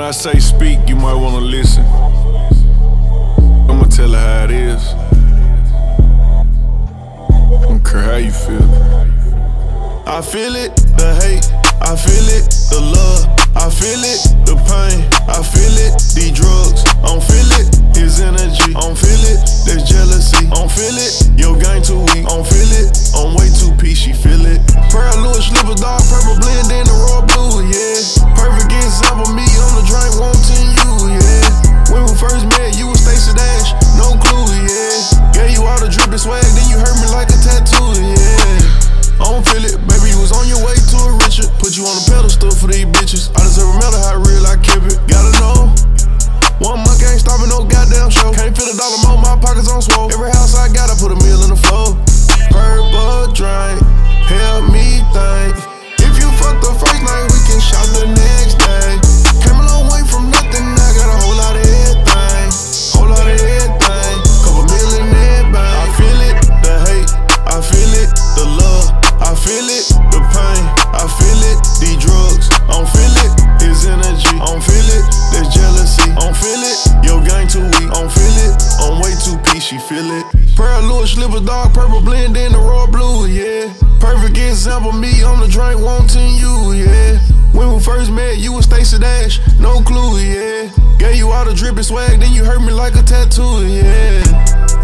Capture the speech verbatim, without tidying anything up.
I say speak, you might wanna listen. I'ma tell her how it is. I don't care how you feel. I feel it, the hate, I feel it, the love, I feel it, the pain, I feel it, these drugs, I don't feel it, his energy, I don't feel it, there's jealousy, I don't feel it, your gang too weak, I don't feel it, I'm way too peachy, feel it. Pearl Louis slippers, dark purple blend in the raw blue, yeah. Perfect example, me on the drink, wanting you, yeah. When we first met, you was Stacey Dash, no clue, yeah. Gave you all the drippin' swag, then you hurt me like a tattoo, yeah. I don't feel it, baby, you was on your way to a Richard. Put you on the pedestal for these bitches. I deserve a medal, how real I keep it. Gotta know, one month ain't stopping no goddamn show. Can't fit a dollar more, my pockets on swole. Every house I got, I put a meal in the floor. Purple drink, help me think. If you fuck the first night, we can shop the next day. Came a long way from nothing, I got a whole lot of everything. Whole lot of everything, couple million everybody. I feel it, the hate, I feel it, the love, I feel it, the pain, I feel it, these drugs, I don't feel it, his energy, I don't feel it, there's jealousy, I don't feel it, your gang too weak, I don't feel it, I'm way too peachy, feel it. Pearl Louis slippers, dark purple blend in the raw blue, yeah. Perfect example, me on the drink, wanting you, yeah. When we first met, you was Stacey Dash, no clue, yeah. Gave you all the drippin' swag, then you hurt me like a tattoo, yeah.